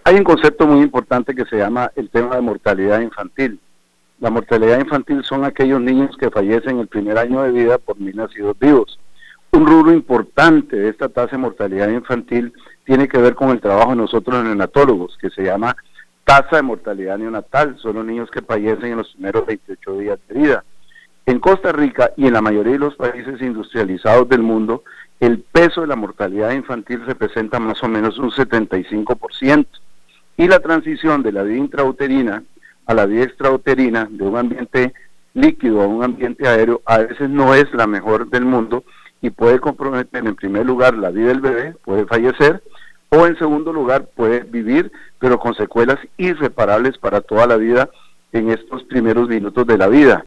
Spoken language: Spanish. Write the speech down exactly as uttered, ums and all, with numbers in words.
Hay un concepto muy importante que se llama el tema de mortalidad infantil. La mortalidad infantil son aquellos niños que fallecen el primer año de vida por mil nacidos vivos. Un rubro importante de esta tasa de mortalidad infantil tiene que ver con el trabajo de nosotros los neonatólogos, que se llama tasa de mortalidad neonatal. Son los niños que fallecen en los primeros veintiocho días de vida. En Costa Rica y en la mayoría de los países industrializados del mundo, el peso de la mortalidad infantil representa más o menos un setenta y cinco por ciento. Y la transición de la vida intrauterina a la vida extrauterina, de un ambiente líquido a un ambiente aéreo, a veces no es la mejor del mundo y puede comprometer en primer lugar la vida del bebé, puede fallecer, o en segundo lugar puede vivir, pero con secuelas irreparables para toda la vida en estos primeros minutos de la vida.